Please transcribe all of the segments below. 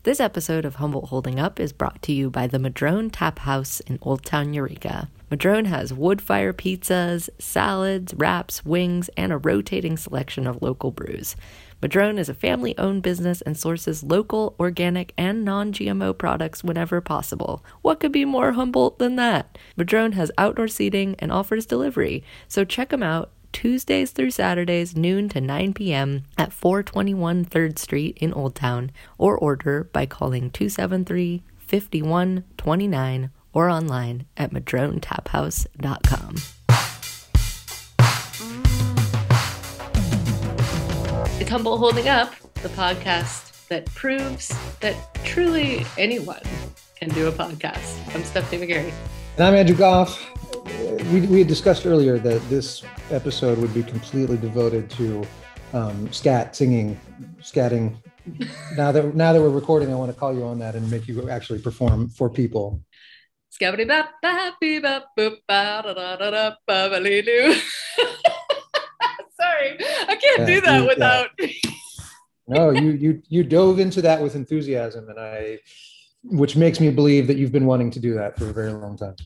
This episode of Humboldt Holding Up is brought to you by the Madrone Tap House in Old Town Eureka. Madrone has wood fire pizzas, salads, wraps, wings, and a rotating selection of local brews. Madrone is a family-owned business and sources local, organic, and non-GMO products whenever possible. What could be more Humboldt than that? Madrone has outdoor seating and offers delivery, so check them out Tuesdays through Saturdays, noon to 9 p.m. at 421 3rd Street in Old Town, or order by calling 273-5129 or online at madronetaphouse.com. It's Humboldt Holding Up, the podcast that proves that truly anyone can do a podcast. I'm Stephanie McGarry. And I'm Andrew Goff. We had discussed earlier that this episode would be completely devoted to scatting. Now that we're recording, I want to call you on that and make you actually perform for people. Scabbity bap bap bee bap boop ba da da da da ba ba lee doo. Sorry, I can't do that without. No, you dove into that with enthusiasm, which makes me believe that you've been wanting to do that for a very long time.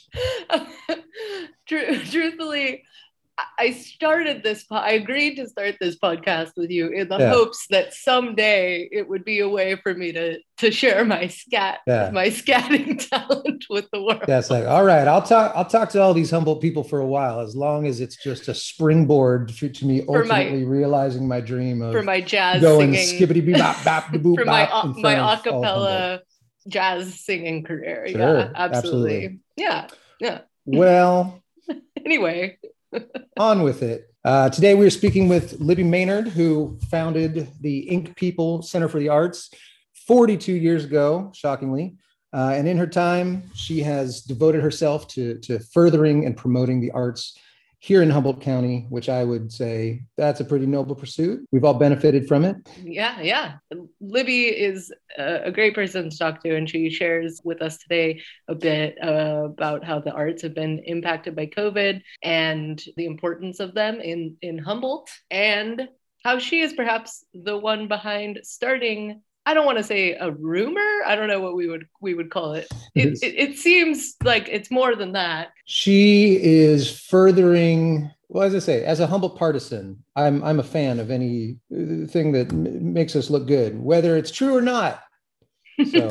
Truthfully, I agreed to start this podcast with you in the hopes that someday it would be a way for me to share my scatting talent with the world. That's like, all right, I'll talk to all these Humboldt people for a while, as long as it's just a springboard to me ultimately realizing my dream of for my jazz going singing, skibbity bee bop bop de boop for bop my acapella jazz singing career. Sure, yeah, absolutely. Yeah. Well, anyway, on with it. Today we're speaking with Libby Maynard, who founded the Ink People Center for the Arts 42 years ago, shockingly. And in her time, she has devoted herself to furthering and promoting the arts here in Humboldt County, which I would say that's a pretty noble pursuit. We've all benefited from it. Yeah. Libby is a great person to talk to, and she shares with us today a bit about how the arts have been impacted by COVID and the importance of them in Humboldt, and how she is perhaps the one behind starting, I don't want to say a rumor. I don't know what we would call it. It seems like it's more than that. She is furthering, well, as I say, as a Humboldt partisan, I'm a fan of anything that makes us look good, whether it's true or not. So,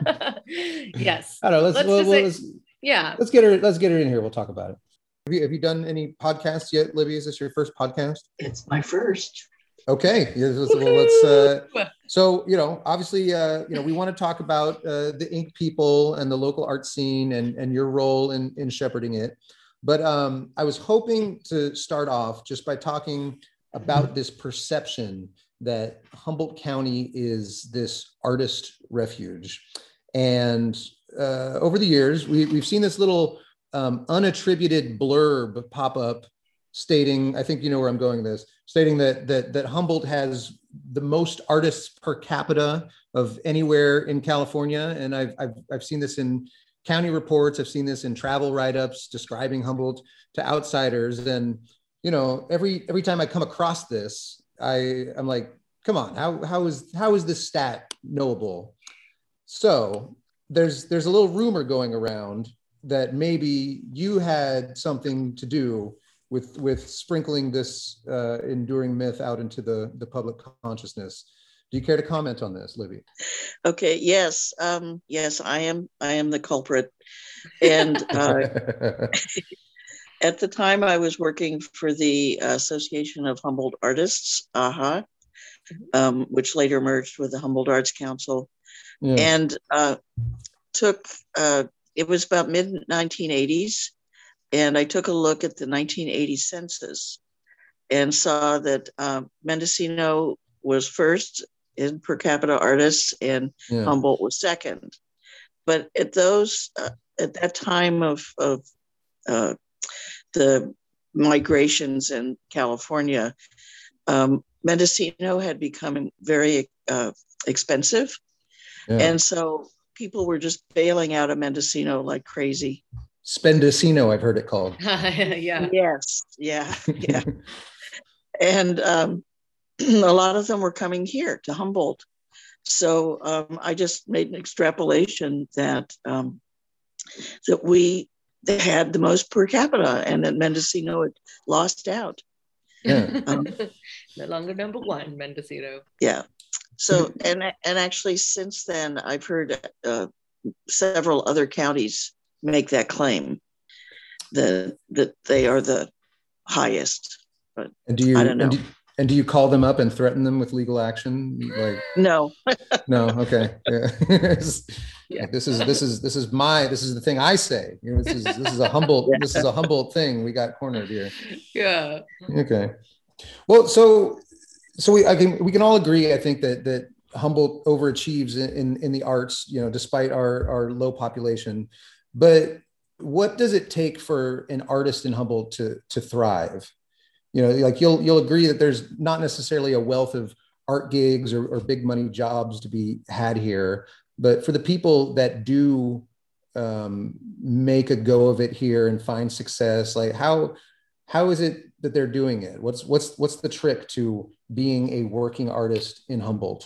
yes. I don't know. Let's get her in here. We'll talk about it. Have you done any podcasts yet, Libby? Is this your first podcast? It's my first. Okay. Well, so, obviously, we want to talk about the Ink People and the local art scene and your role in shepherding it. But I was hoping to start off just by talking about this perception that Humboldt County is this artist refuge. And over the years, we've seen this little unattributed blurb pop up stating, I think you know where I'm going with this, stating that Humboldt has the most artists per capita of anywhere in California. And I've seen this in county reports. I've seen this in travel write-ups describing Humboldt to outsiders. And, every time I come across this, I'm like, come on, how is this stat knowable? So there's a little rumor going around that maybe you had something to do with sprinkling this enduring myth out into the public consciousness. Do you care to comment on this, Libby? Okay. Yes. Yes, I am the culprit. And at the time I was working for the Association of Humboldt Artists, AHA, which later merged with the Humboldt Arts Council. Yeah. And it was about mid-1980s. And I took a look at the 1980 census and saw that Mendocino was first in per capita artists and Humboldt was second. But at that time of the migrations in California, Mendocino had become very expensive. Yeah. And so people were just bailing out of Mendocino like crazy. Spendocino, I've heard it called. Yeah. Yes. Yeah. And a lot of them were coming here to Humboldt. So I just made an extrapolation that we had the most per capita, and that Mendocino had lost out. Yeah. No longer number one, Mendocino. Yeah. So and actually since then I've heard several other counties make that claim that they are the highest. But And do you I don't know. And do you call them up and threaten them with legal action? Like no. No, okay. Yeah. Yeah. Like, this is the thing I say. You know, this is a Humboldt this is a Humboldt thing. We got cornered here. Yeah. Okay. Well, so we can all agree, I think, that Humboldt overachieves in the arts, you know, despite our low population. But what does it take for an artist in Humboldt to thrive? You know, like you'll agree that there's not necessarily a wealth of art gigs or big money jobs to be had here, but for the people that do make a go of it here and find success, like how is it that they're doing it? What's the trick to being a working artist in Humboldt?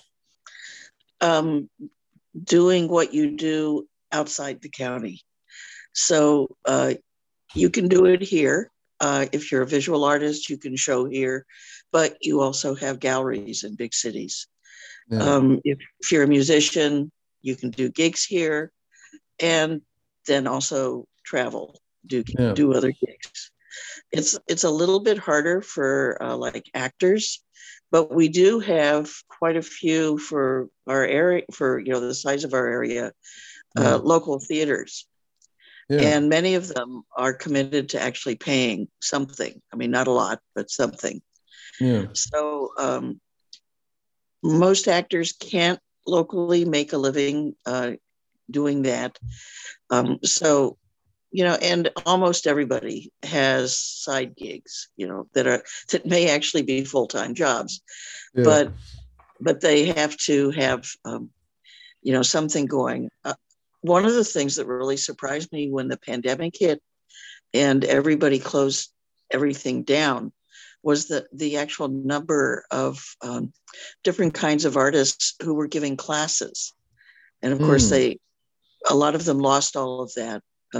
Doing what you do outside the county. So you can do it here. If you're a visual artist, you can show here, but you also have galleries in big cities. Yeah. If you're a musician, you can do gigs here, and then also travel, do other gigs. It's a little bit harder for like actors, but we do have quite a few for our area, for the size of our area, local theaters. Yeah. And many of them are committed to actually paying something. I mean, not a lot, but something. Yeah. So most actors can't locally make a living doing that. So, and almost everybody has side gigs, that may actually be full-time jobs, yeah. but they have to have, something going. One of the things that really surprised me when the pandemic hit and everybody closed everything down was the actual number of different kinds of artists who were giving classes. And of course, a lot of them lost all of that.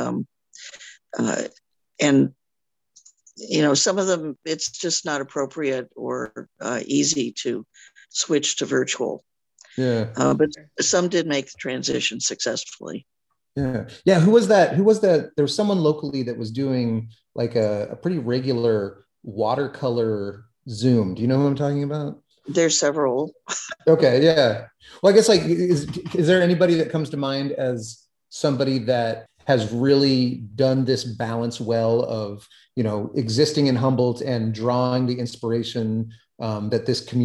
And, some of them, it's just not appropriate or easy to switch to virtual. Yeah. But some did make the transition successfully. Yeah. Yeah. Who was that? There was someone locally that was doing like a pretty regular watercolor Zoom. Do you know who I'm talking about? There's several. Okay. Yeah. Well, I guess like, is there anybody that comes to mind as somebody that has really done this balance well of, existing in Humboldt and drawing the inspiration or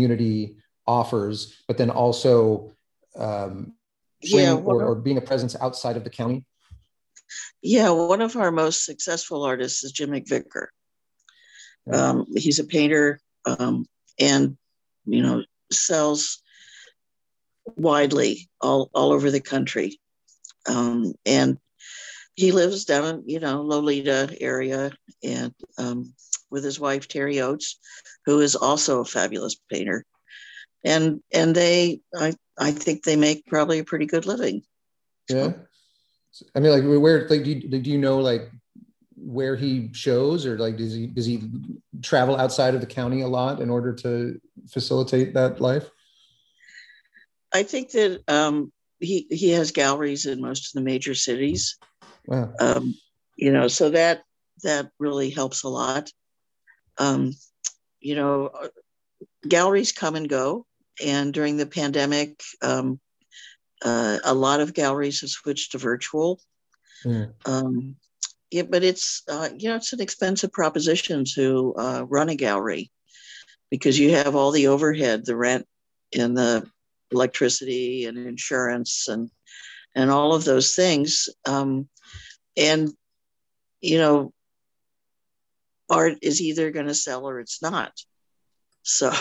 being a presence outside of the county? Yeah, one of our most successful artists is Jim McVicker. He's a painter and, sells widely all over the country. And he lives down in, Lolita area and with his wife, Terry Oates, who is also a fabulous painter. And I think they make probably a pretty good living. Yeah. I mean, like where, like, do you know, like where he shows, or like, does he travel outside of the county a lot in order to facilitate that life? I think that he has galleries in most of the major cities. Wow. So that really helps a lot. Galleries come and go. And during the pandemic, a lot of galleries have switched to virtual. But it's, it's an expensive proposition to run a gallery because you have all the overhead, the rent and the electricity and insurance and all of those things. Art is either going to sell or it's not. So,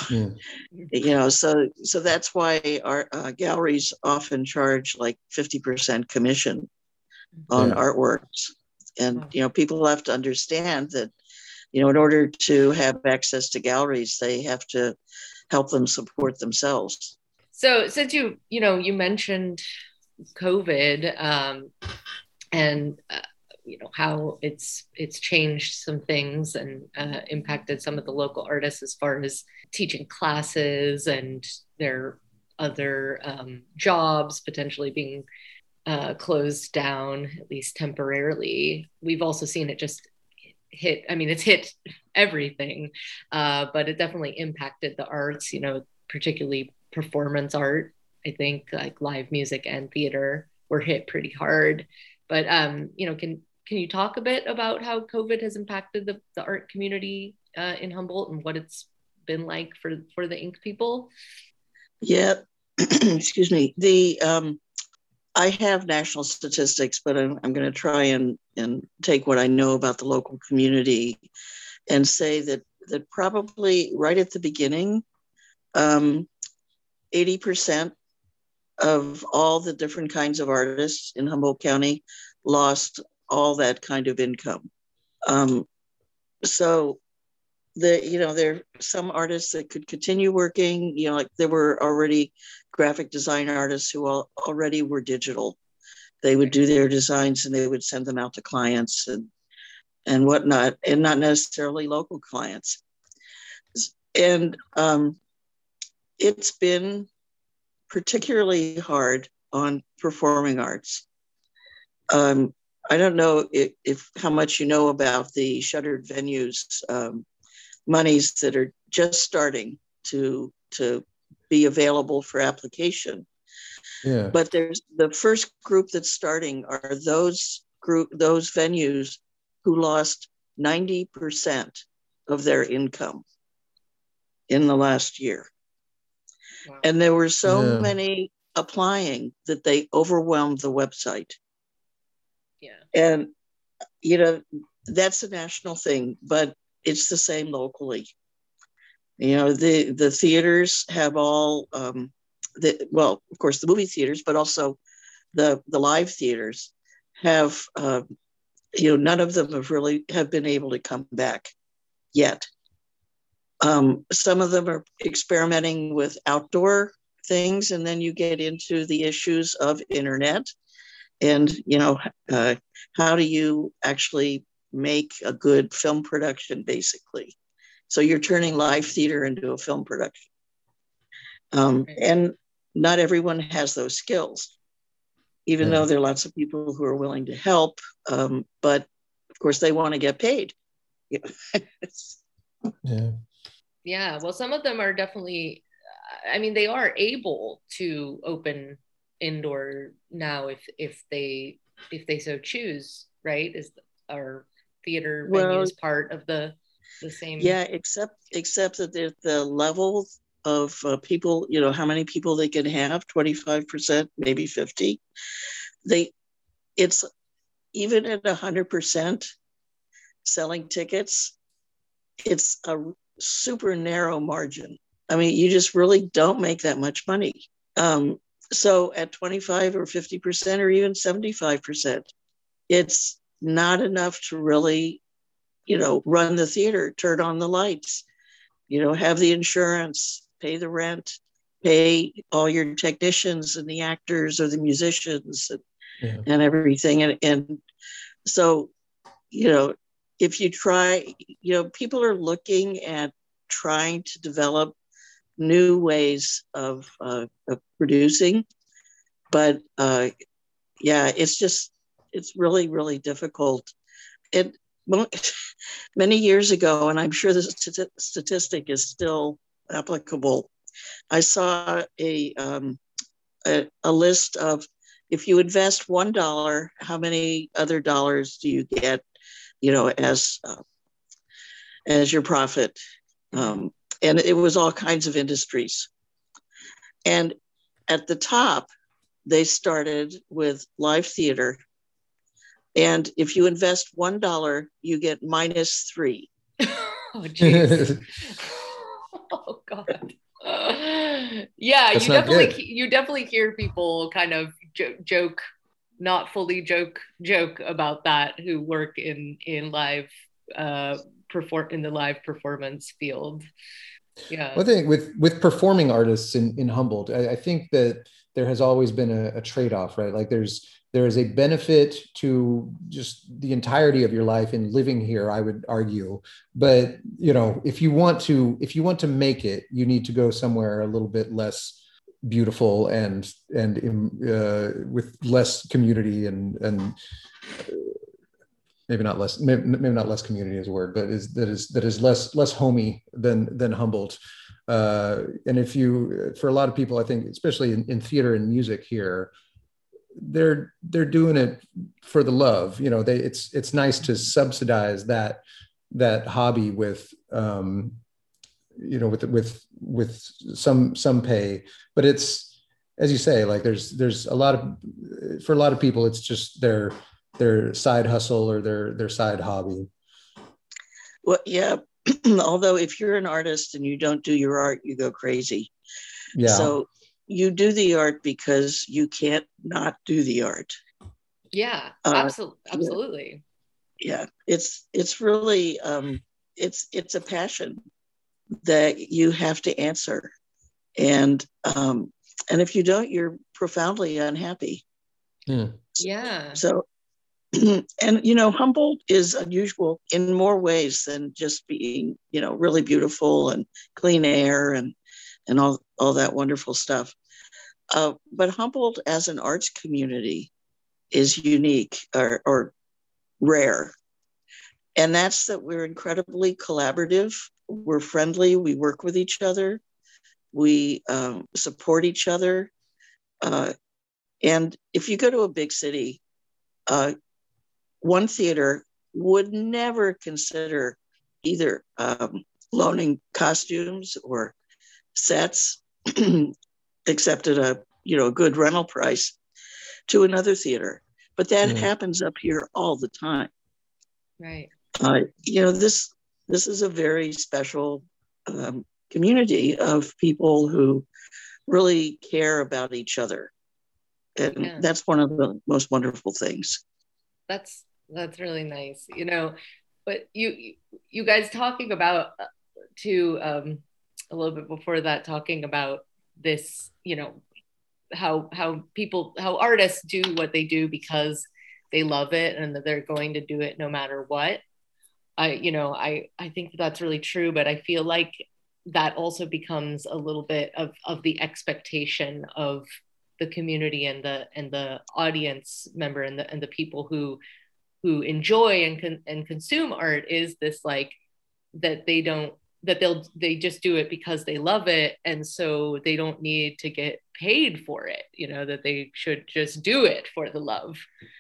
so that's why our galleries often charge like 50% commission on artworks. And, people have to understand that, in order to have access to galleries, they have to help them support themselves. So since you mentioned COVID, and how it's changed some things and impacted some of the local artists as far as teaching classes and their other jobs potentially being closed down, at least temporarily. We've also seen it just hit. I mean, it's hit everything, but it definitely impacted the arts. Particularly performance art. I think like live music and theater were hit pretty hard. But can you talk a bit about how COVID has impacted the art community in Humboldt and what it's been like for the Ink people? Yeah, excuse me. I have national statistics, but I'm going to try and take what I know about the local community and say that probably right at the beginning, 80% of all the different kinds of artists in Humboldt County lost all that kind of income. So there are some artists that could continue working, like there were already graphic design artists who already were digital. They would do their designs and they would send them out to clients and whatnot, and not necessarily local clients. And it's been particularly hard on performing arts. I don't know if how much you know about the shuttered venues monies that are just starting to be available for application. Yeah. But there's the first group that's starting are those venues who lost 90% of their income in the last year. Wow. And there were so many applying that they overwhelmed the website. Yeah. And, that's a national thing, but it's the same locally. The theaters have all, of course, the movie theaters, but also the live theaters have, none of them have been able to come back yet. Some of them are experimenting with outdoor things, and then you get into the issues of internet and, how do you actually make a good film production, basically. So you're turning live theater into a film production. And not everyone has those skills, even though there are lots of people who are willing to help. But of course, they want to get paid. Yeah. Well, some of them are definitely, they are able to open indoor now if they so choose, right? Our theater venue is part of the same. Yeah, except that the level of people, how many people they can have, 25%, maybe 50. It's even at 100% selling tickets, it's a super narrow margin. You just really don't make that much money. So at 25 or 50% or even 75%, it's not enough to really, run the theater, turn on the lights, have the insurance, pay the rent, pay all your technicians and the actors or the musicians and everything. And so, if you try, people are looking at trying to develop new ways of producing, but it's really, really difficult. And many years ago, and I'm sure this statistic is still applicable, I saw a list of, if you invest $1, how many other dollars do you get, as your profit? And it was all kinds of industries. And at the top, they started with live theater. And if you invest $1, you get -3. Oh, geez. Oh, God. Yeah, you definitely hear people kind of joke, not fully joke about that, who work in live in the live performance field. Yeah. Well, I think with performing artists in Humboldt, I think that there has always been a trade-off, right? Like there is a benefit to just the entirety of your life in living here, I would argue. But if you want to make it, you need to go somewhere a little bit less beautiful and with less community and maybe not less community is a word, but that is less homey than Humboldt. And for a lot of people, I think, especially in theater and music here, they're doing it for the love. It's nice to subsidize that hobby with with some pay, but it's, as you say, like there's for a lot of people, it's just their side hustle or their side hobby. Well, yeah. Although if you're an artist and you don't do your art, you go crazy. Yeah. So you do the art because you can't not do the art. Yeah, absolutely. Yeah. It's really, it's a passion that you have to answer. And if you don't, you're profoundly unhappy. Yeah. So, and Humboldt is unusual in more ways than just being really beautiful and clean air and all that wonderful stuff. But Humboldt as an arts community is unique or rare, and that's that we're incredibly collaborative. We're friendly. We work with each other. We support each other. And if you go to a big city, one theater would never consider either loaning costumes or sets, except at a good rental price, to another theater. But that happens up here all the time. Right. This is a very special community of people who really care about each other. And that's one of the most wonderful things. That's really nice, but you guys talking about a little bit before that, talking about this, how artists do what they do because they love it and that they're going to do it no matter what. I think that's really true, but I feel like that also becomes a little bit of the expectation of the community and the audience member and the people who enjoy and consume art, is this like that they just do it because they love it, and so they don't need to get paid for it, that they should just do it for the love.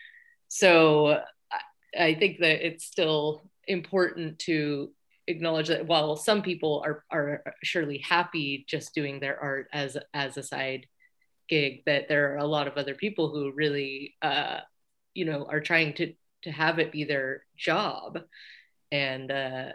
So I think that it's still important to acknowledge that while some people are surely happy just doing their art as a side gig, that there are a lot of other people who really are trying to have it be their job, and that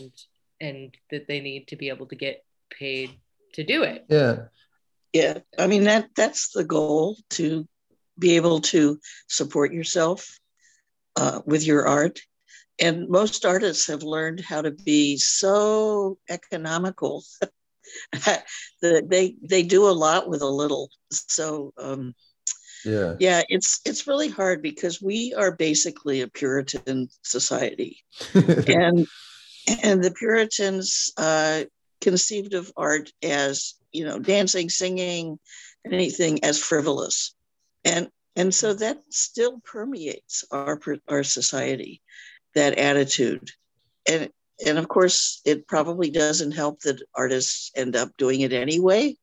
they need to be able to get paid to do it. Yeah. I mean, that's the goal, to be able to support yourself with your art. And most artists have learned how to be so economical that they do a lot with a little. So it's really hard because we are basically a Puritan society, and the Puritans conceived of art as dancing, singing, anything as frivolous, and so that still permeates our society, that attitude. And of course, it probably doesn't help that artists end up doing it anyway.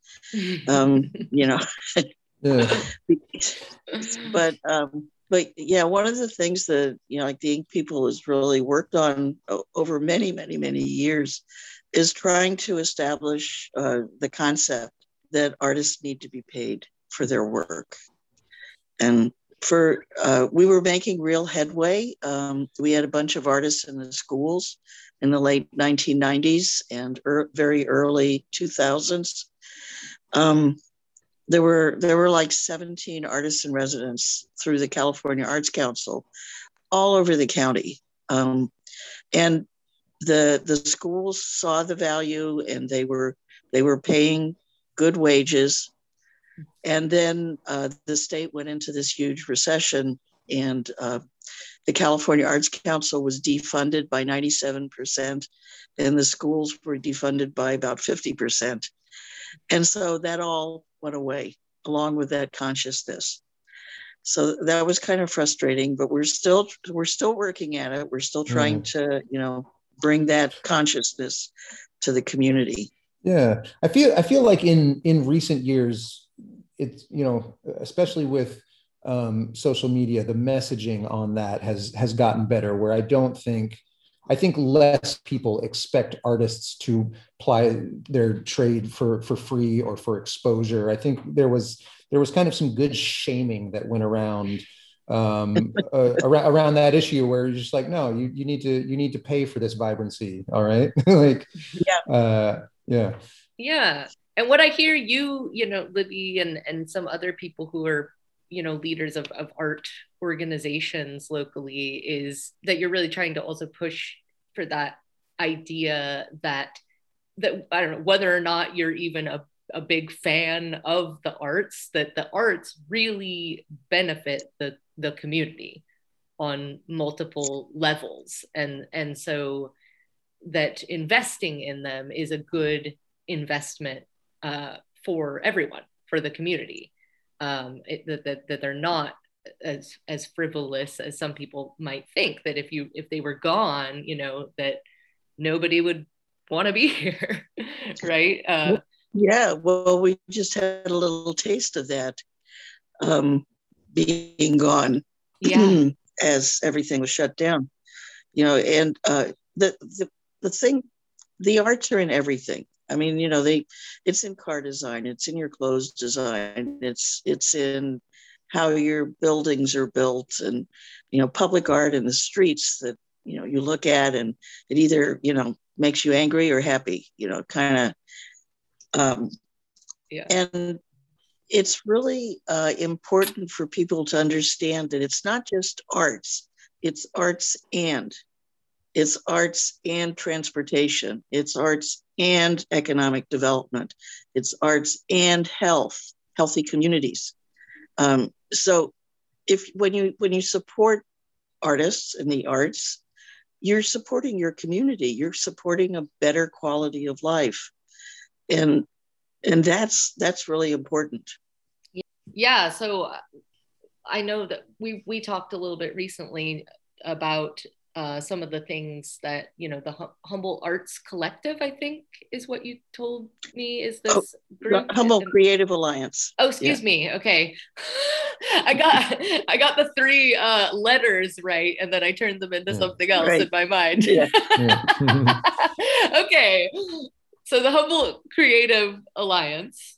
But yeah, one of the things that like the Ink People has really worked on over many, many, many years is trying to establish the concept that artists need to be paid for their work. And we were making real headway. We had a bunch of artists in the schools in the late 1990s and very early 2000s. There were like 17 artists in residence through the California Arts Council all over the county. And the schools saw the value, and they were paying good wages. And then the state went into this huge recession, and the California Arts Council was defunded by 97%, and the schools were defunded by about 50%. And so that all went away along with that consciousness. So that was kind of frustrating, but we're still working at it. We're still trying to, bring that consciousness to the community. Yeah, I feel like in recent years, it's, especially with social media, the messaging on that has gotten better, where I think less people expect artists to ply their trade for free or for exposure. I think there was kind of some good shaming that went around around that issue, where you're just like, no, you need to pay for this vibrancy. All right. Like, yeah. Yeah. And what I hear you, Libby and some other people who are, leaders of art organizations locally, is that you're really trying to also push for that idea that I don't know whether or not you're even a big fan of the arts, that the arts really benefit the community on multiple levels. And so that investing in them is a good investment for everyone, for the community. That they're not as frivolous as some people might think, that if they were gone, that nobody would want to be here. Right. Yeah, well, we just had a little taste of that being gone. Yeah. As everything was shut down, and the thing, the arts are in everything. I mean, it's in car design, it's in your clothes design, it's in how your buildings are built, and, public art in the streets that, you look at, and it either, makes you angry or happy, kind of. Yeah. And it's really important for people to understand that it's not just arts, it's arts and transportation, it's arts and economic development, it's arts and healthy communities. So when you support artists and the arts, you're supporting your community, you're supporting a better quality of life. And that's really important. Yeah. So I know that we talked a little bit recently about some of the things that, the Humboldt Arts Collective, I think is what you told me, is this group? Humboldt Creative Alliance. Oh, excuse me. Okay. I got the three letters right, and then I turned them into something else in my mind. Yeah. Okay. So the Humboldt Creative Alliance,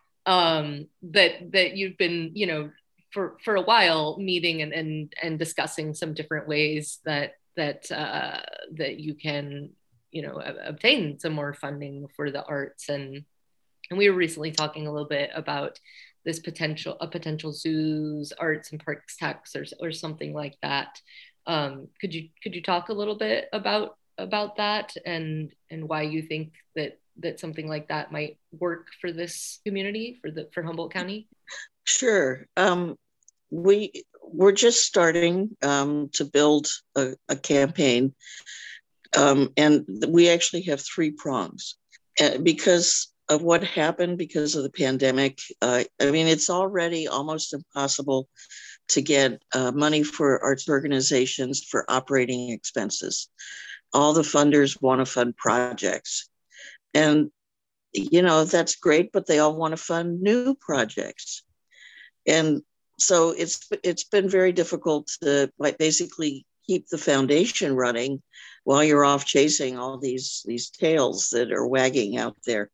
that you've been, for a while meeting and discussing some different ways that you can, obtain some more funding for the arts. And we were recently talking a little bit about this potential zoos, arts and parks tax or something like that. Could you talk a little bit about that and why you think that something like that might work for this community, for Humboldt County? Sure. We're just starting to build a campaign, and we actually have three prongs because of what happened because of the pandemic. I mean, it's already almost impossible to get money for arts organizations for operating expenses. All the funders want to fund projects, and that's great, but they all want to fund new projects. And so it's been very difficult to basically keep the foundation running while you're off chasing all these tails that are wagging out there.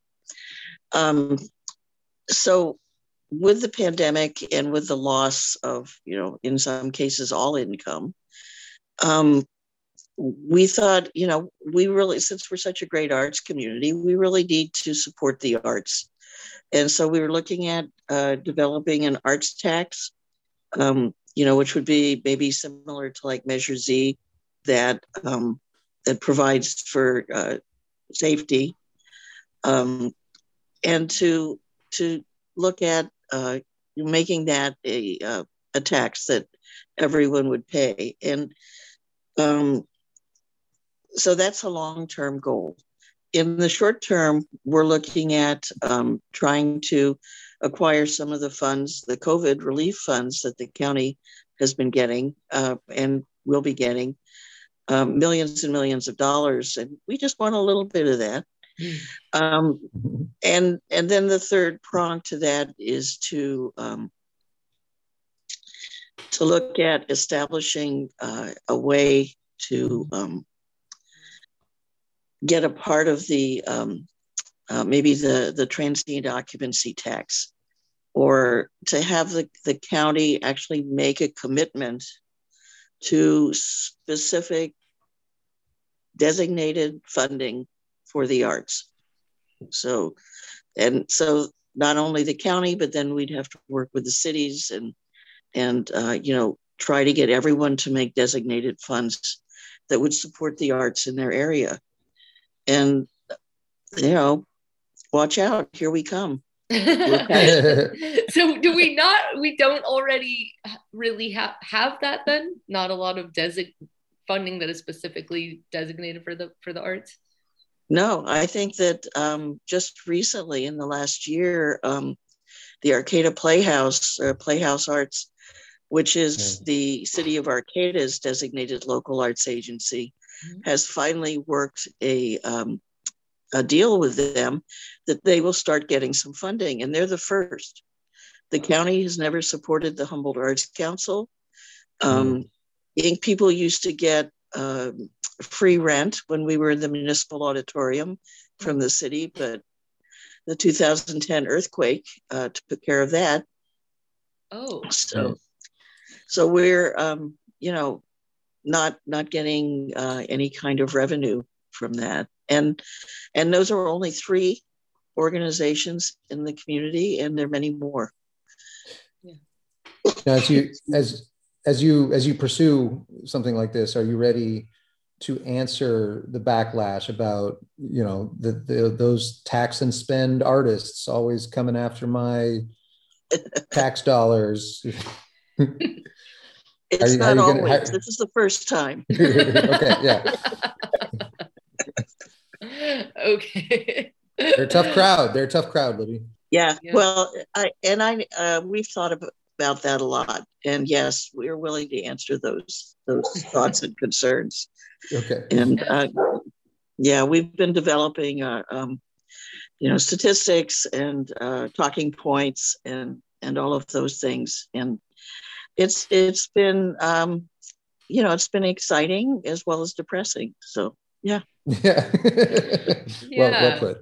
So with the pandemic and with the loss of, in some cases, all income, we thought, we really, since we're such a great arts community, we really need to support the arts. And so we were looking at developing an arts tax, which would be maybe similar to like Measure Z, that that provides for safety, and to look at making that a tax that everyone would pay. And so that's a long-term goal. In the short term, we're looking at trying to acquire some of the funds, the COVID relief funds that the county has been getting and will be getting, millions and millions of dollars. And we just want a little bit of that. And then the third prong to that is to look at establishing a way to get a part of the maybe the transient occupancy tax, or to have the county actually make a commitment to specific designated funding for the arts. So not only the county, but then we'd have to work with the cities and try to get everyone to make designated funds that would support the arts in their area. And, watch out, here we come. So we don't already really have that then? Not a lot of funding that is specifically designated for the arts? No, I think that just recently in the last year, the Arcata Playhouse Arts, which is the City of Arcata's designated local arts agency, has finally worked a deal with them that they will start getting some funding, and they're the first. The county has never supported the Humboldt Arts Council. Ink people used to get free rent when we were in the municipal auditorium from the city, but the 2010 earthquake took care of that. So we're not getting any kind of revenue from that, and those are only 3 organizations in the community, and there are many more. Now, as you pursue something like this, are you ready to answer the backlash about those tax and spend artists always coming after my tax dollars? It's not always. This is the first time. Okay, yeah. Okay. They're a tough crowd, Libby. Yeah. Well, we've thought about that a lot, and yes, we're willing to answer those thoughts and concerns. Okay. And we've been developing statistics and talking points and all of those things, and it's been it's been exciting as well as depressing. So yeah. Well put.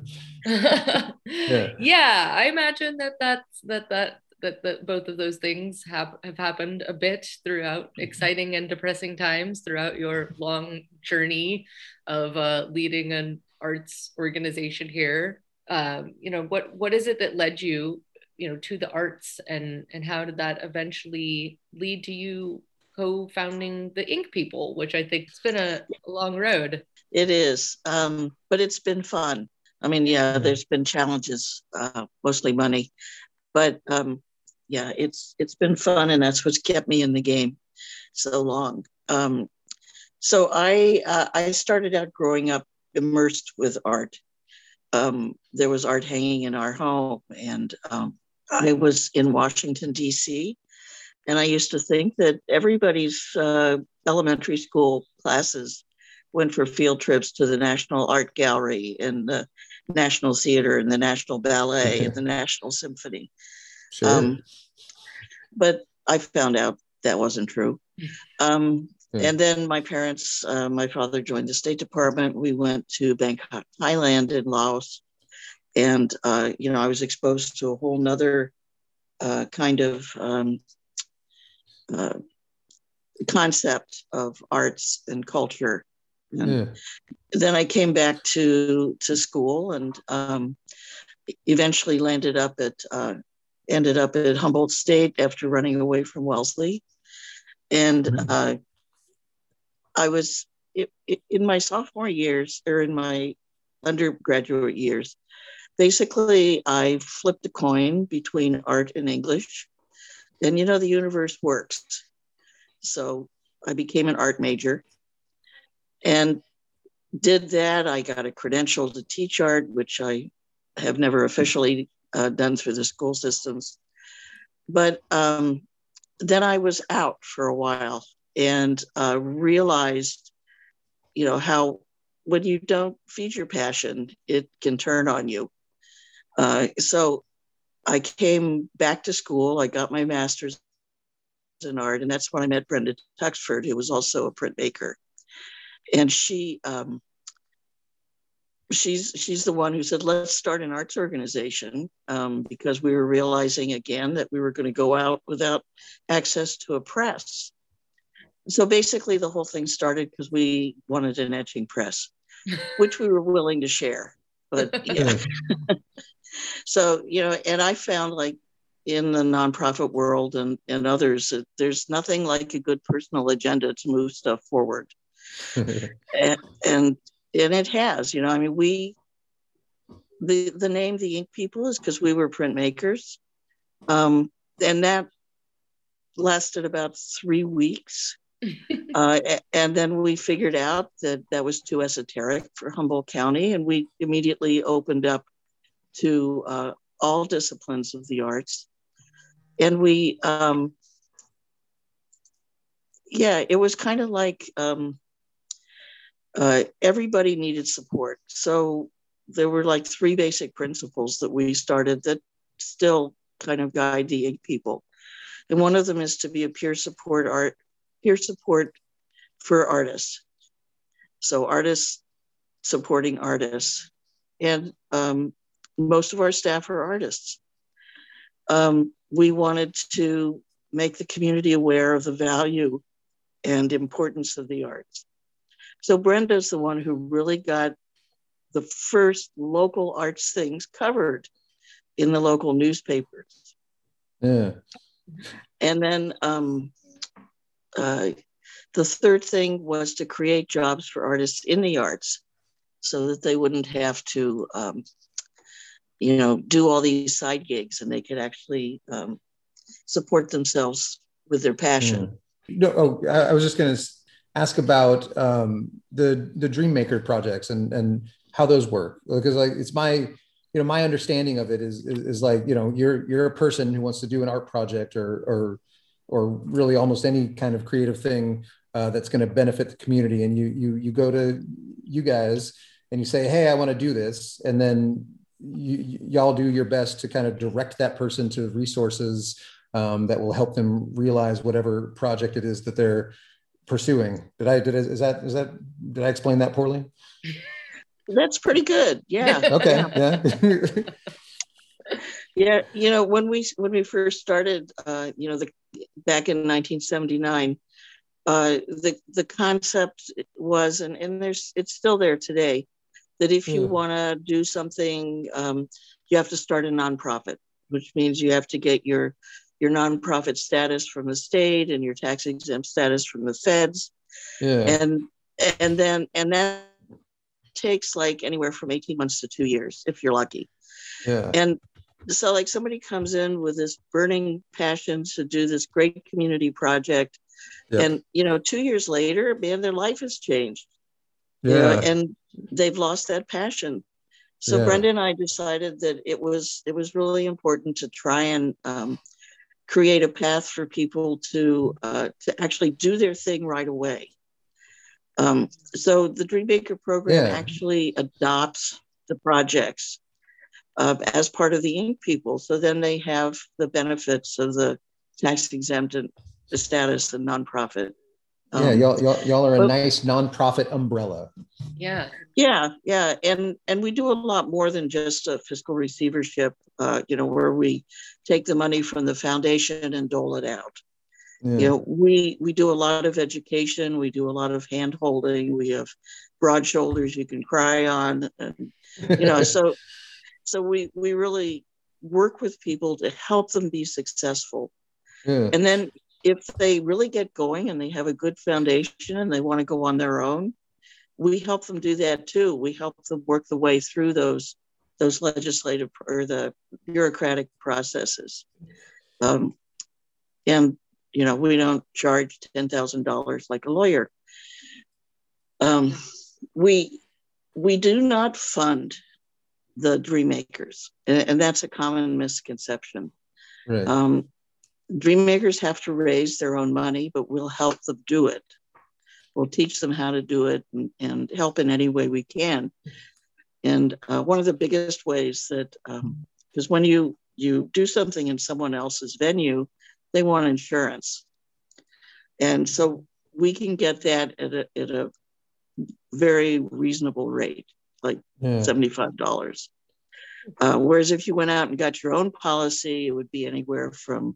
I imagine that both of those things have happened a bit throughout exciting and depressing times throughout your long journey of leading an arts organization here. What is it that led you to the arts, and how did that eventually lead to you co-founding the Ink People, which I think has been a long road? It is, but it's been fun. I mean, there's been challenges, mostly money, but it's been fun, and that's what's kept me in the game so long. So I started out growing up immersed with art. There was art hanging in our home, and I was in Washington, D.C., and I used to think that everybody's elementary school classes went for field trips to the National Art Gallery and the National Theater and the National Ballet and the National Symphony. Sure. But I found out that wasn't true. And then my parents, my father joined the State Department. We went to Bangkok, Thailand, in Laos. And, I was exposed to a whole nother kind of concept of arts and culture. And then I came back to school, and eventually ended up at Humboldt State after running away from Wellesley. And I was in my sophomore years, or in my undergraduate years, basically I flipped a coin between art and English. And the universe works. So I became an art major and did that. I got a credential to teach art, which I have never officially done through the school systems. But then I was out for a while and realized, how when you don't feed your passion, it can turn on you. So I came back to school. I got my master's in art, and that's when I met Brenda Tuxford, who was also a printmaker. And she's the one who said, let's start an arts organization, because we were realizing again that we were going to go out without access to a press. So basically the whole thing started because we wanted an etching press, which we were willing to share. But yeah. So, and I found, like, in the nonprofit world and others, there's nothing like a good personal agenda to move stuff forward. and it has, the name The Ink People is because we were printmakers. And that lasted about 3 weeks. And then we figured out that was too esoteric for Humboldt County. And we immediately opened up to all disciplines of the arts. And we, it was kind of like everybody needed support. So there were like 3 basic principles that we started that still kind of guide the Ink People. And one of them is to be a peer support for artists. So artists supporting artists. And most of our staff are artists. We wanted to make the community aware of the value and importance of the arts. So Brenda's the one who really got the first local arts things covered in the local newspapers. Yeah. And then the third thing was to create jobs for artists in the arts so that they wouldn't have to do all these side gigs, and they could actually support themselves with their passion. I was just going to ask about the Dreammaker projects and how those work, because like it's my understanding of it is like, you're a person who wants to do an art project or really almost any kind of creative thing that's going to benefit the community, and you go to you guys and you say, hey, I want to do this, and then y'all do your best to kind of direct that person to resources that will help them realize whatever project it is that they're pursuing. Did I explain that poorly? That's pretty good. Yeah. Okay. Yeah. Yeah. When we first started, back in 1979, the concept was, and it's still there today, that if you want to do something, you have to start a nonprofit, which means you have to get your nonprofit status from the state and your tax exempt status from the feds. Yeah. And that takes like anywhere from 18 months to 2 years, if you're lucky. Yeah. And so like somebody comes in with this burning passion to do this great community project. Yep. And, 2 years later, man, their life has changed. Yeah. And they've lost that passion. So Brenda and I decided that it was really important to try and create a path for people to actually do their thing right away. So the Dreammaker program actually adopts the projects as part of the Ink People. So then they have the benefits of the tax exempt and the status and nonprofit. Y'all are a nice nonprofit umbrella. Yeah. And we do a lot more than just a fiscal receivership, where we take the money from the foundation and dole it out. Yeah. We do a lot of education. We do a lot of hand holding. We have broad shoulders you can cry on. And, so we really work with people to help them be successful. Yeah. And then if they really get going and they have a good foundation and they want to go on their own, we help them do that too. We help them work the way through those legislative or the bureaucratic processes. And, we don't charge $10,000 like a lawyer. We do not fund the dream makers, and that's a common misconception. Right. Dream makers have to raise their own money, but we'll help them do it. We'll teach them how to do it and help in any way we can. And one of the biggest ways that, because when you do something in someone else's venue, they want insurance. And so we can get that at a very reasonable rate, like $75. Whereas if you went out and got your own policy, it would be anywhere from,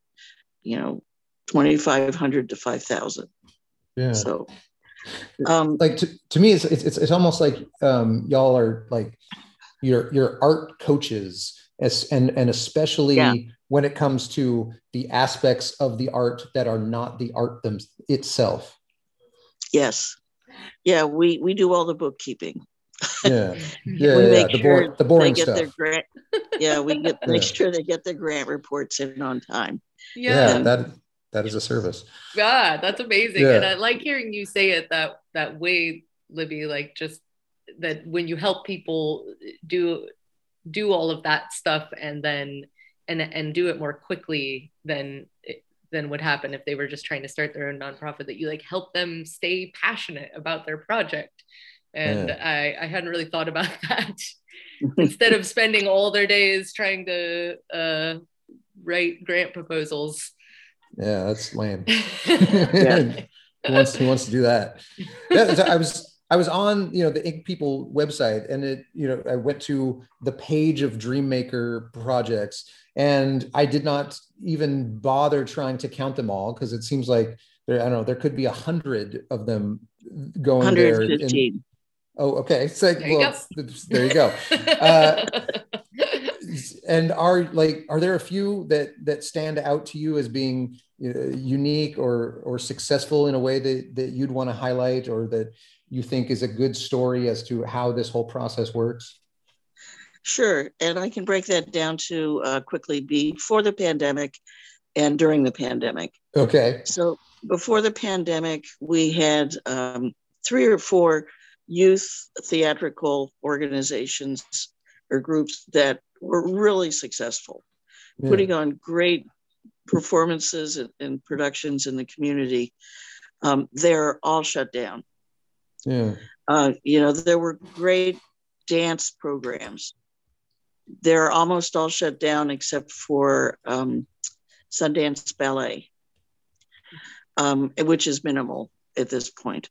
$2,500 to $5,000. Yeah. So, like to me, it's almost like y'all are like your art coaches, and especially when it comes to the aspects of the art that are not the art itself. Yes. Yeah, we do all the bookkeeping. Yeah. We make sure the boring they get stuff. their grant. Yeah, we make sure they get their grant reports in on time. Yeah, that is a service. Yeah, that's amazing. And I like hearing you say it that way, Libby, like just that when you help people do all of that stuff and then and do it more quickly than would happen if they were just trying to start their own nonprofit, that you like help them stay passionate about their project. And I hadn't really thought about that. Instead of spending all their days trying to write grant proposals. Yeah, that's lame. Who wants to do that? I was on the Ink People website, and I went to the page of Dreammaker projects, and I did not even bother trying to count them all, because it seems like there could be 100 of them going 115. there. Oh, okay. So, there you go. And are there a few that stand out to you as being unique or successful in a way that you'd want to highlight, or that you think is a good story as to how this whole process works? Sure. And I can break that down to quickly before the pandemic and during the pandemic. Okay. So before the pandemic, we had 3 or 4 youth theatrical organizations or groups that were really successful, putting on great performances and productions in the community. They're all shut down. Yeah. There were great dance programs. They're almost all shut down except for Sundance Ballet, which is minimal at this point.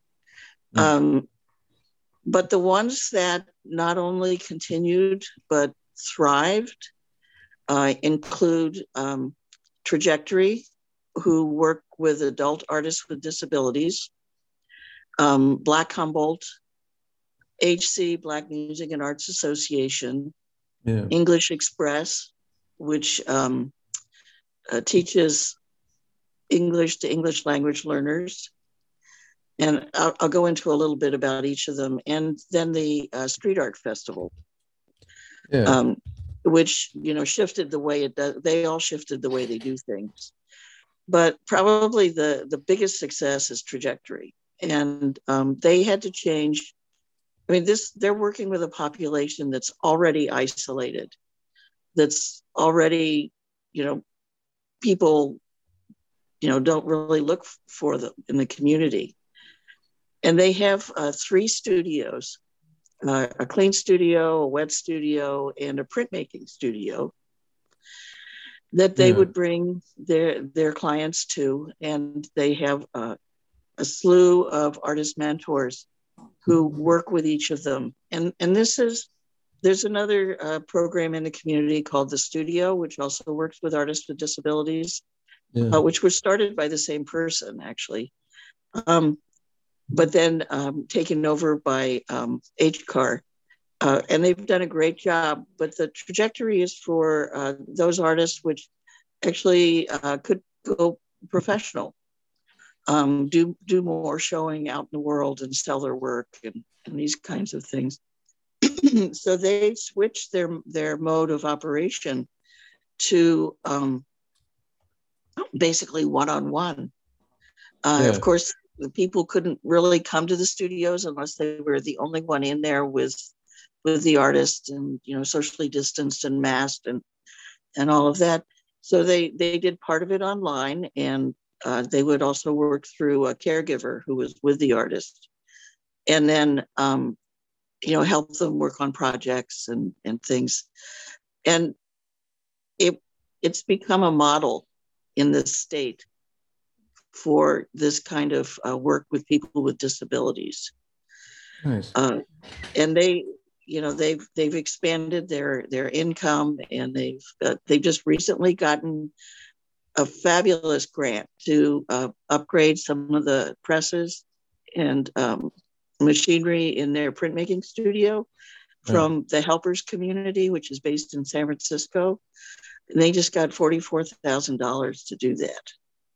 But the ones that not only continued but thrived include Trajectory, who work with adult artists with disabilities, Black Humboldt, HC, Black Music and Arts Association, English Express, which teaches English to English language learners. And I'll go into a little bit about each of them. And then the Street Art Festival, which, shifted the way it does. They all shifted the way they do things. But probably the biggest success is Trajectory. And they had to change. I mean, they're working with a population that's already isolated, that's already, people, don't really look for them in the community. And they have 3 studios, a clean studio, a wet studio, and a printmaking studio that they would bring their clients to. And they have a slew of artist mentors who work with each of them. And there's another program in the community called The Studio, which also works with artists with disabilities, which was started by the same person, actually. But then taken over by HCAR. And they've done a great job. But the Trajectory is for those artists which actually could go professional, do more showing out in the world and sell their work and these kinds of things. So they switched their mode of operation to basically one-on-one. Of course, the people couldn't really come to the studios unless they were the only one in there with the artist, and socially distanced and masked and all of that. So they did part of it online, and they would also work through a caregiver who was with the artist, and then help them work on projects and things. And it's become a model in this state for this kind of work with people with disabilities. Nice. And they've expanded their income, and they've just recently gotten a fabulous grant to upgrade some of the presses and machinery in their printmaking studio from the Helpers community, which is based in San Francisco. And they just got $44,000 to do that.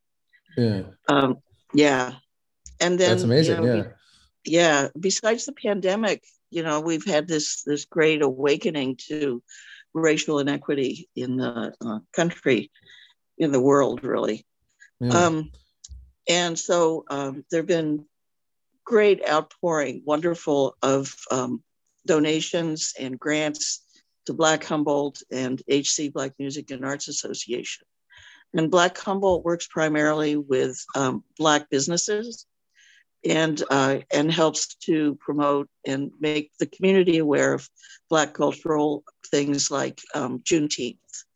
Yeah. And then that's amazing. Besides the pandemic, we've had this great awakening to racial inequity in the country, in the world, really. And so there've been great outpouring, wonderful, of donations and grants to Black Humboldt and HC Black Music and Arts Association. And Black Humboldt works primarily with Black businesses and helps to promote and make the community aware of Black cultural things like Juneteenth.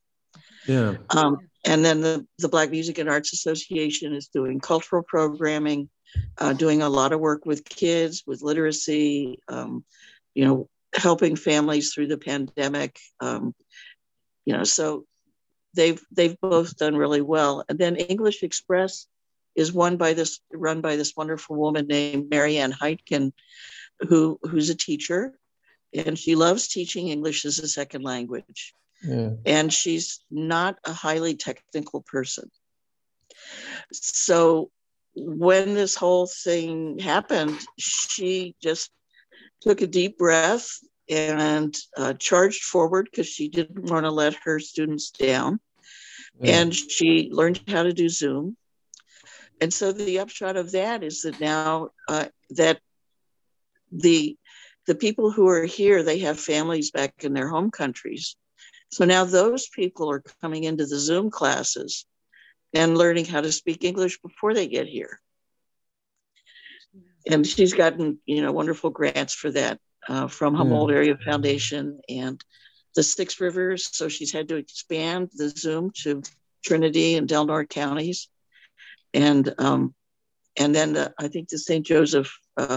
And then the Black Music and Arts Association is doing cultural programming, doing a lot of work with kids, with literacy, helping families through the pandemic. So they've both done really well. And then English Express is run by this wonderful woman named Marianne Heitken, who's a teacher, and she loves teaching English as a second language. And she's not a highly technical person. So when this whole thing happened, she just took a deep breath and charged forward, because she didn't want to let her students down. And she learned how to do Zoom. And so the upshot of that is that now that the people who are here, they have families back in their home countries. So now those people are coming into the Zoom classes and learning how to speak English before they get here. And she's gotten, wonderful grants for that from Humboldt Area Foundation and the Six Rivers. So she's had to expand the Zoom to Trinity and Del Norte counties. And then I think the St. Joseph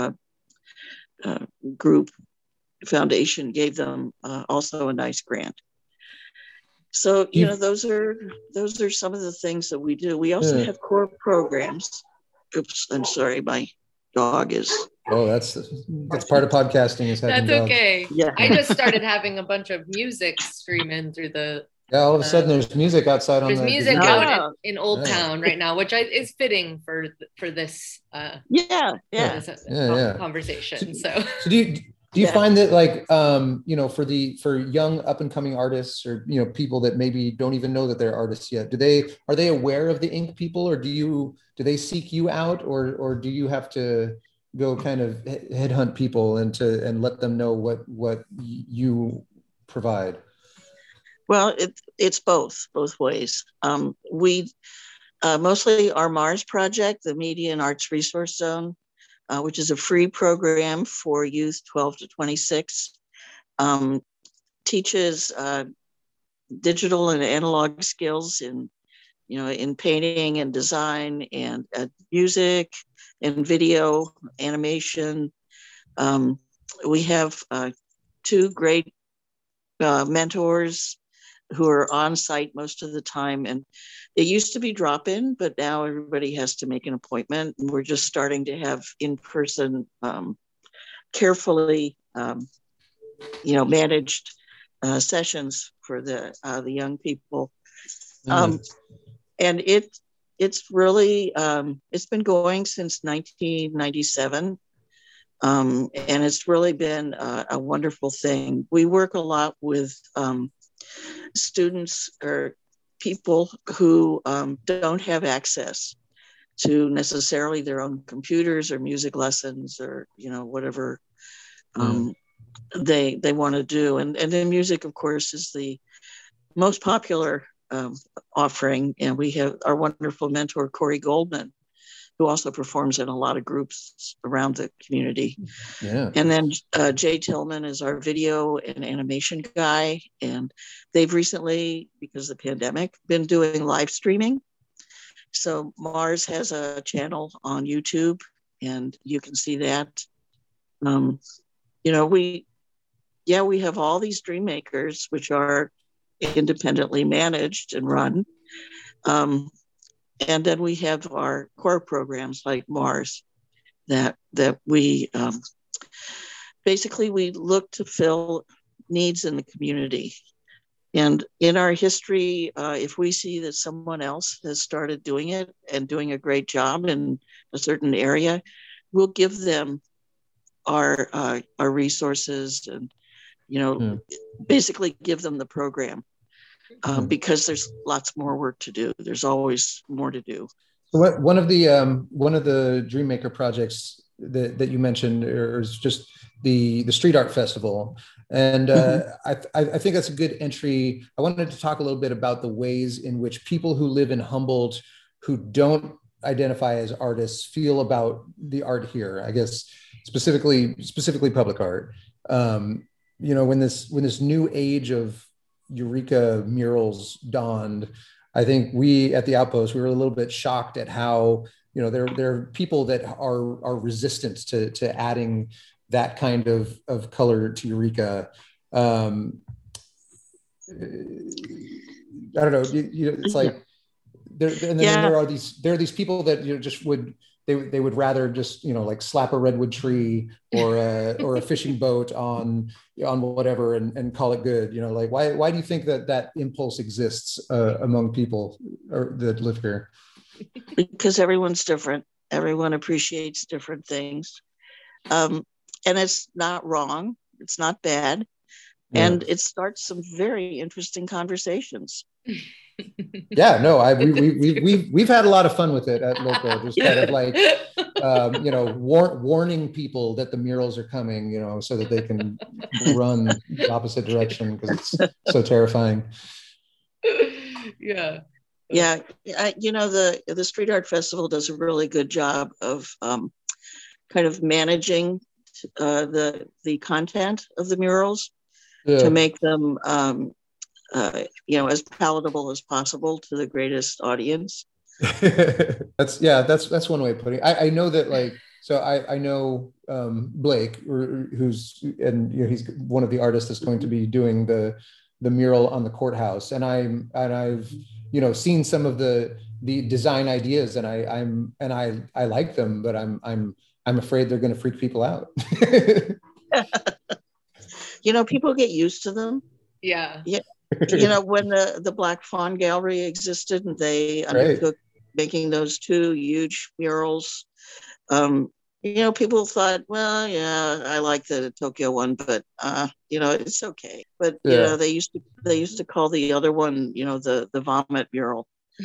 Group Foundation gave them also a nice grant. So, those are some of the things that we do. We also have core programs. Oops, I'm sorry, my dog is. Oh, that's part of podcasting, is having That's dogs. okay. Yeah. I just started having a bunch of music streaming through the. Yeah, all of a sudden there's music outside on the. There's music out in Old Town right now, which is fitting for this. Conversation. So do you find that, like, for young up and coming artists, or people that maybe don't even know that they're artists yet, are they aware of the Ink people, or do they seek you out, or do you have to go kind of headhunt people and let them know what you provide? Well, it's both ways. We mostly our Mars project, the Media and Arts Resource Zone, which is a free program for youth 12 to 26, teaches digital and analog skills in painting and design and music and video, animation. We have two great mentors who are on site most of the time. And it used to be drop-in, but now everybody has to make an appointment. And we're just starting to have in-person, carefully, managed sessions for the young people. And it's really, it's been going since 1997. And it's really been a wonderful thing. We work a lot with students or people who don't have access to necessarily their own computers or music lessons or, whatever they want to do. And then music, of course, is the most popular offering. And we have our wonderful mentor, Corey Goldman, who also performs in a lot of groups around the community. Yeah. And then Jay Tillman is our video and animation guy. And they've recently, because of the pandemic, been doing live streaming. So Mars has a channel on YouTube, and you can see that. We have all these dream makers, which are independently managed and run. And then we have our core programs like Mars that we basically we look to fill needs in the community. And in our history, if we see that someone else has started doing it and doing a great job in a certain area, we'll give them our resources and, basically give them the program. Because there's lots more work to do. There's always more to do. So one of the Dreammaker projects that you mentioned is just the Street Art Festival, and I think that's a good entry. I wanted to talk a little bit about the ways in which people who live in Humboldt who don't identify as artists feel about the art here. I guess specifically public art. When this new age of Eureka murals dawned, I think we at the Outpost, we were a little bit shocked at how, there are people that are resistant to adding that kind of color to Eureka. I don't know, it's like, then there are these people that just would, they would rather just, like slap a redwood tree or a fishing boat on whatever and call it good. Like why do you think that impulse exists among people that live here? Because everyone's different. Everyone appreciates different things. And it's not wrong. It's not bad. Yeah. And it starts some very interesting conversations. Yeah, no, we've had a lot of fun with it at Local, just kind of like, warning people that the murals are coming, so that they can run the opposite direction because it's so terrifying. Yeah. Yeah. The Street Art Festival does a really good job of kind of managing the content of the murals to make them as palatable as possible to the greatest audience. That's one way of putting it. I know that, like, so I know Blake, who's he's one of the artists that's going to be doing the mural on the courthouse, and I've seen some of the design ideas, and I like them, but I'm afraid they're going to freak people out. People get used to them. Yeah. When the Black Fawn Gallery existed and they undertook making those two huge murals, people thought, well, yeah, I like the Tokyo one, but it's okay. But they used to call the other one, the vomit mural,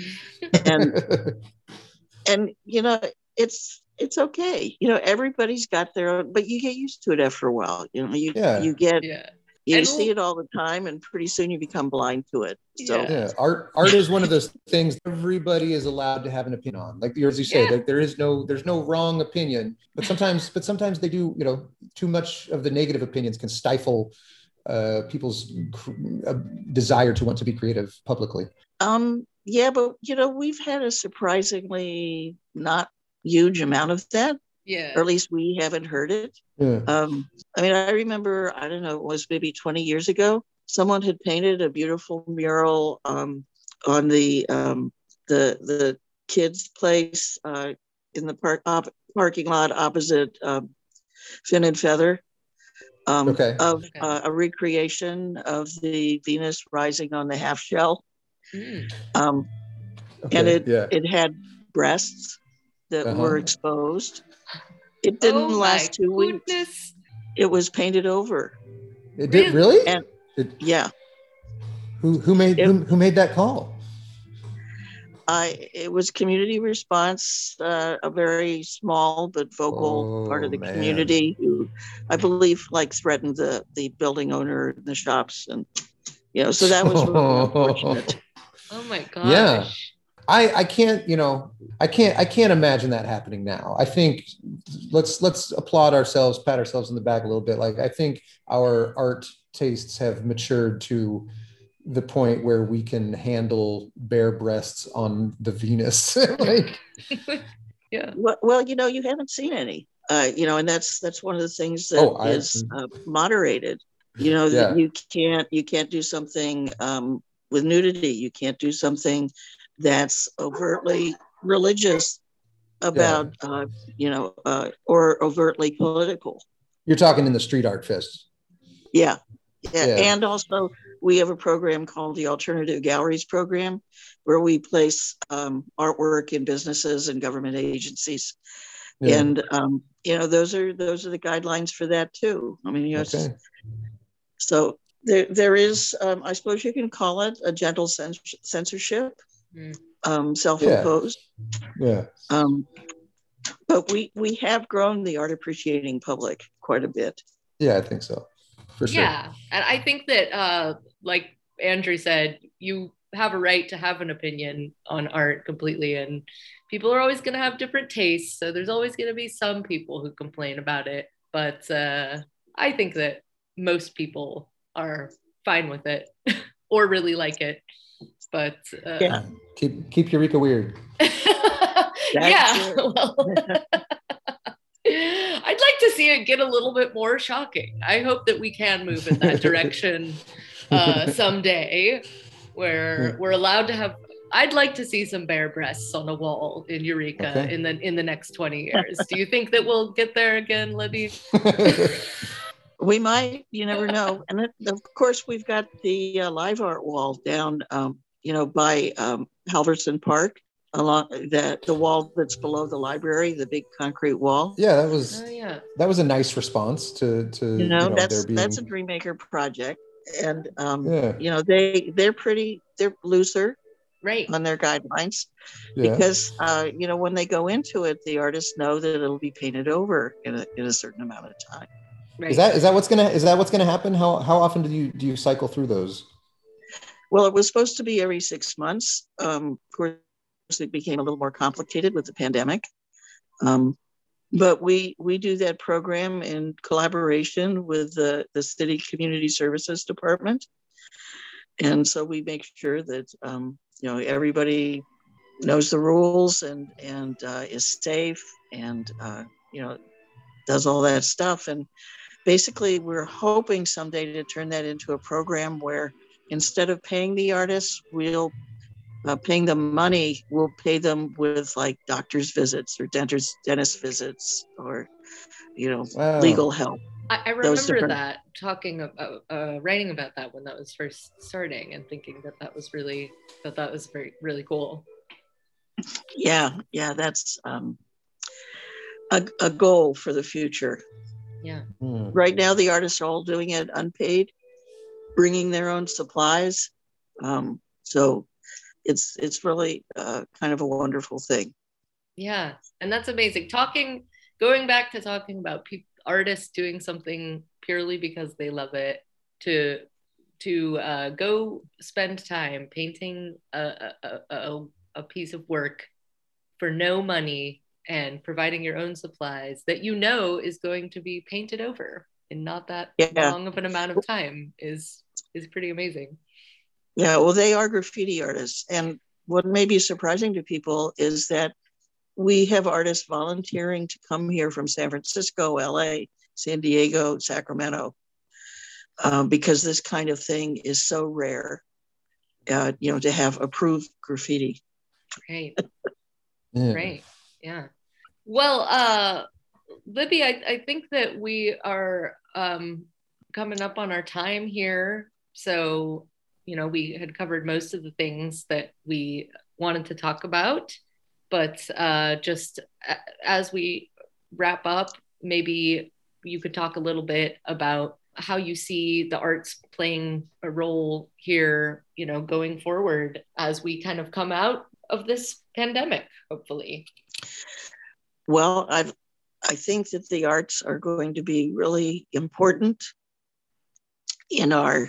and it's okay. Everybody's got their own, but you get used to it after a while. You see it all the time, and pretty soon you become blind to it. So art is one of those things everybody is allowed to have an opinion on. Like, as you say, like there's no wrong opinion, but sometimes they do. Too much of the negative opinions can stifle people's desire to want to be creative publicly. But we've had a surprisingly not huge amount of that. Yeah. Or at least we haven't heard it. Yeah. I remember, I don't know, it was maybe 20 years ago, someone had painted a beautiful mural on the kids' place in the parking lot opposite Fin and Feather of a recreation of the Venus rising on the half shell. And it had breasts that were exposed. It didn't last 2 weeks. It was painted over. It did really? And yeah. Who made that call? It was community response, a very small but vocal part of the community who, I believe, like threatened the building owner and the shops, and so that was really unfortunate. Oh my gosh. Yeah. I can't imagine that happening now. I think let's applaud ourselves, pat ourselves on the back a little bit. Like, I think our art tastes have matured to the point where we can handle bare breasts on the Venus. Like, yeah. Well, you haven't seen any, and that's one of the things that is moderated. That you can't do something with nudity. You can't do something that's overtly religious about, or overtly political. You're talking in the Street Art Fest. Yeah. And also we have a program called the Alternative Galleries Program, where we place artwork in businesses and government agencies. Yeah. And, those are the guidelines for that too. I mean, so there is, I suppose you can call it a gentle censorship, self-imposed. Yeah. But we have grown the art appreciating public quite a bit. Yeah, I think so. For sure. Yeah. And I think that, like Andrew said, you have a right to have an opinion on art completely. And people are always going to have different tastes. So there's always going to be some people who complain about it. But I think that most people are fine with it or really like it. But keep Eureka weird. Yeah. Well, I'd like to see it get a little bit more shocking. I hope that we can move in that direction someday, where we're allowed to have. I'd like to see some bare breasts on a wall in Eureka in the next 20 years. Do you think that we'll get there again, Libby? We might. You never know. And of course, we've got the live art wall down, by Halverson Park, along the wall that's below the library, the big concrete wall. Yeah, that was a nice response to that's a Dreammaker project, and they're looser, right, on their guidelines, because when they go into it, the artists know that it'll be painted over in a certain amount of time. Right. Is that what's gonna happen? How often do you cycle through those? Well, it was supposed to be every 6 months. Of course, it became a little more complicated with the pandemic. But we do that program in collaboration with the City Community Services Department. And so we make sure that, everybody knows the rules and is safe and, does all that stuff. And basically, we're hoping someday to turn that into a program where instead of paying the artists, we'll paying them money, we'll pay them with like doctor's visits or dentist visits or, legal help. I remember that writing about that when that was first starting and thinking that was really really cool. Yeah. That's a goal for the future. Yeah. Right now, the artists are all doing it unpaid, bringing their own supplies. So it's really kind of a wonderful thing. Yeah, and that's amazing. Going back to talking about artists doing something purely because they love it, to go spend time painting a piece of work for no money and providing your own supplies that is going to be painted over in not that long of an amount of time is pretty amazing. Yeah, well, they are graffiti artists. And what may be surprising to people is that we have artists volunteering to come here from San Francisco, LA, San Diego, Sacramento, because this kind of thing is so rare, to have approved graffiti. Right. Right. Yeah. Well, Libby, I think that we are coming up on our time here. So, we had covered most of the things that we wanted to talk about. But just as we wrap up, maybe you could talk a little bit about how you see the arts playing a role here, going forward as we kind of come out of this pandemic, hopefully. Well, I think that the arts are going to be really important in our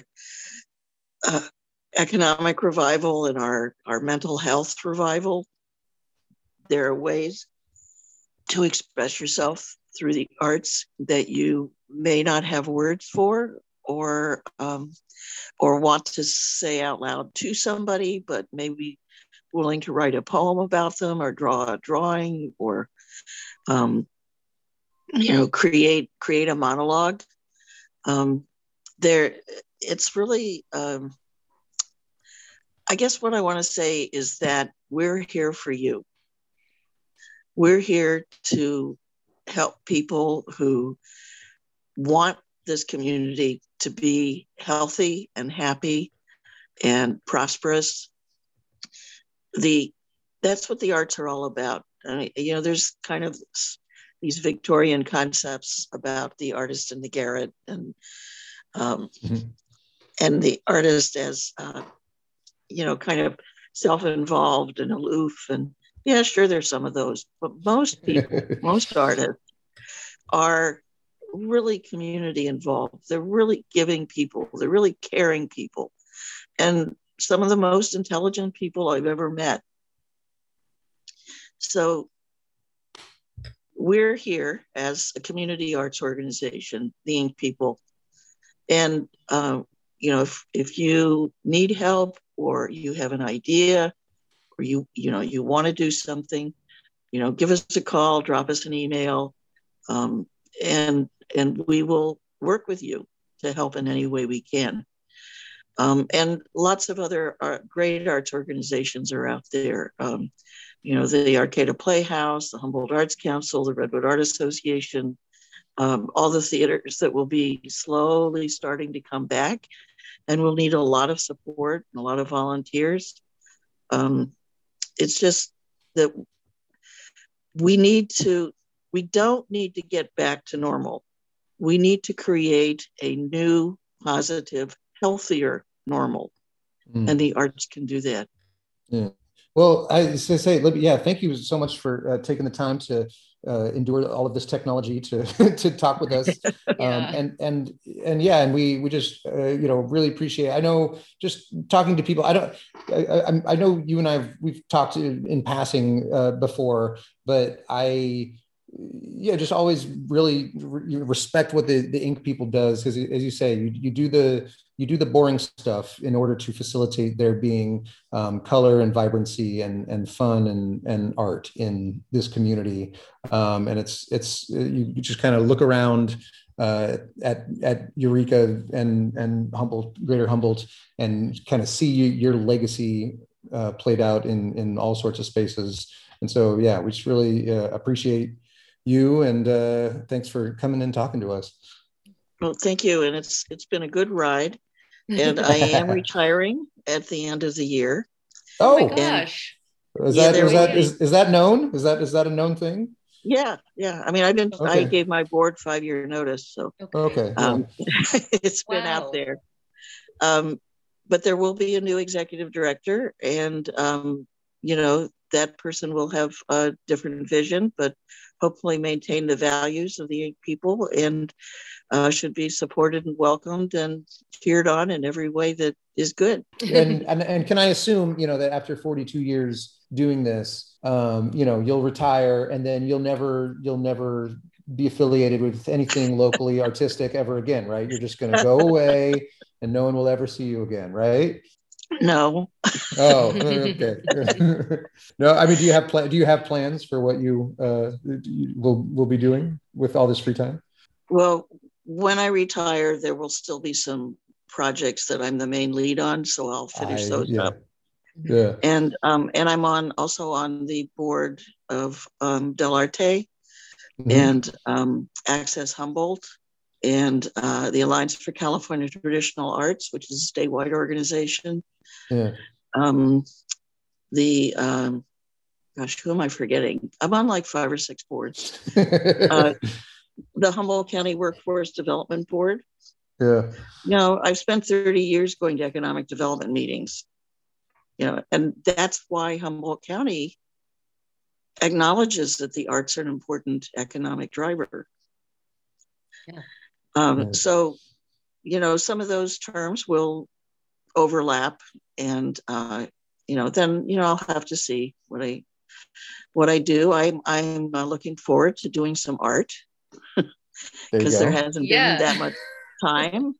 economic revival and our mental health revival. There are ways to express yourself through the arts that you may not have words for, or want to say out loud to somebody, but maybe willing to write a poem about them, or draw a drawing, or create a monologue. It's really, I guess what I want to say is that we're here for you. We're here to help people who want this community to be healthy and happy and prosperous. That's what the arts are all about. There's kind of these Victorian concepts about the artist in the garret, and and the artist as kind of self-involved and aloof. And yeah, sure, there's some of those, but most people, most artists are really community involved. They're really giving people. They're really caring people, and some of the most intelligent people I've ever met. So we're here as a community arts organization, the Ink People, and if you need help, or you have an idea, or you want to do something, give us a call, drop us an email, and we will work with you to help in any way we can. And lots of other great arts organizations are out there. The Arcata Playhouse, the Humboldt Arts Council, the Redwood Art Association, all the theaters that will be slowly starting to come back, and we'll need a lot of support and a lot of volunteers. It's just that we don't need to get back to normal. We need to create a new, positive, healthier normal. And the arts can do that. Yeah. Well, I say, thank you so much for taking the time to endure all of this technology to to talk with us. And we just really appreciate it. I know, just talking to people, I know you and we've talked in passing before, but just always really respect what the Ink People does, because as you say, you do the boring stuff in order to facilitate there being color and vibrancy and fun and art in this community. And it's you just kind of look around at Eureka and Humboldt, Greater Humboldt, and kind of see your legacy played out in all sorts of spaces. And so, yeah, we just really appreciate you, and thanks for coming and talking to us. Well, thank you, and it's been a good ride, and I am retiring at the end of the year. Oh my gosh! Is that known? Is that a known thing? Yeah. I mean, I gave my board 5-year notice, so it's been out there. But there will be a new executive director, and that person will have a different vision, but hopefully maintain the values of the Ink People, and should be supported and welcomed and cheered on in every way that is good. And can I assume, that after 42 years doing this, you'll retire, and then you'll never be affiliated with anything locally artistic ever again, right? You're just going to go away, and no one will ever see you again, right? No. Oh, okay. No, I mean, do you have plans for what you will be doing with all this free time? Well, when I retire, there will still be some projects that I'm the main lead on, so I'll finish those up. Yeah. And I'm also on the board of Del Arte and Access Humboldt, and the Alliance for California Traditional Arts, which is a statewide organization. Yeah. the, gosh, who am I forgetting? I'm on like 5 or 6 boards. The Humboldt County Workforce Development Board. Yeah. I've spent 30 years going to economic development meetings, and that's why Humboldt County acknowledges that the arts are an important economic driver. Yeah. So, some of those terms will overlap, and then I'll have to see what I do. I'm looking forward to doing some art because there hasn't been that much time.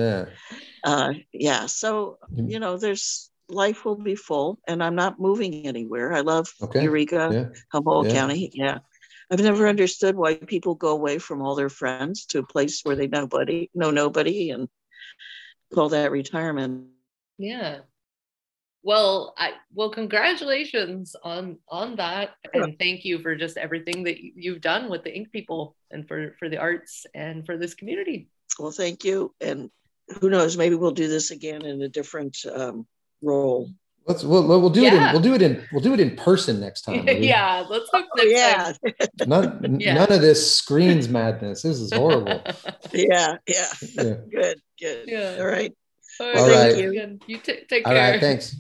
So there's life will be full, and I'm not moving anywhere. I love Eureka, Humboldt County. Yeah. I've never understood why people go away from all their friends to a place where they know nobody and call that retirement. Yeah. Well, congratulations on that, and thank you for just everything that you've done with the Ink people and for the arts and for this community. Well, thank you, and who knows, maybe we'll do this again in a different role. We'll do it in person next time. Yeah, let's hope next time. None of this screens madness. This is horrible. Yeah. Good. Yeah. All right. Thank you. You take care. All right, thanks.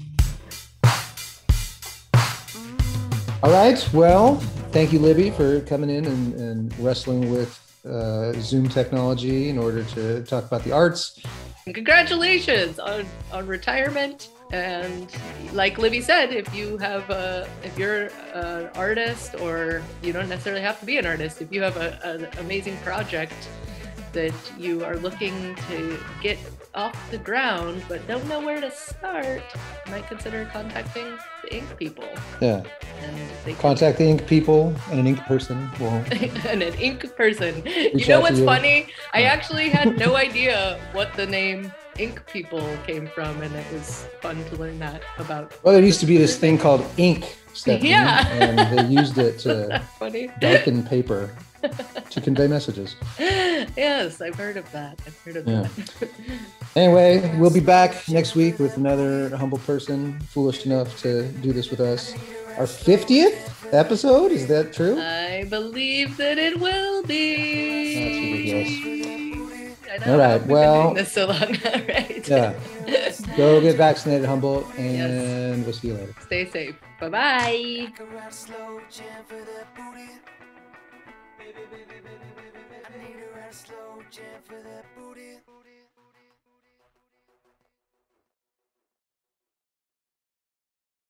All right. Well, thank you, Libby, for coming in and wrestling with Zoom technology in order to talk about the arts. And congratulations on retirement. And like Libby said, if you're an artist, or you don't necessarily have to be an artist, if you have an amazing project that you are looking to get off the ground but don't know where to start, you might consider contacting the Ink people. Yeah. And they contact the Ink people and an Ink person. And an Ink person. You know what's funny? I actually had no idea what the name Ink people came from, and it was fun to learn that about. Well, there used to be this thing called ink, Stephanie, and they used it to darken paper to convey messages. Yes, I've heard of that. That. Anyway, we'll be back next week with another humble person foolish enough to do this with us. Our 50th episode, is that true? I believe that it will be. That's ridiculous. All right. Well, this so long. Right. Yeah. Go get vaccinated, Humboldt, and we'll see you later. Stay safe. Bye-bye.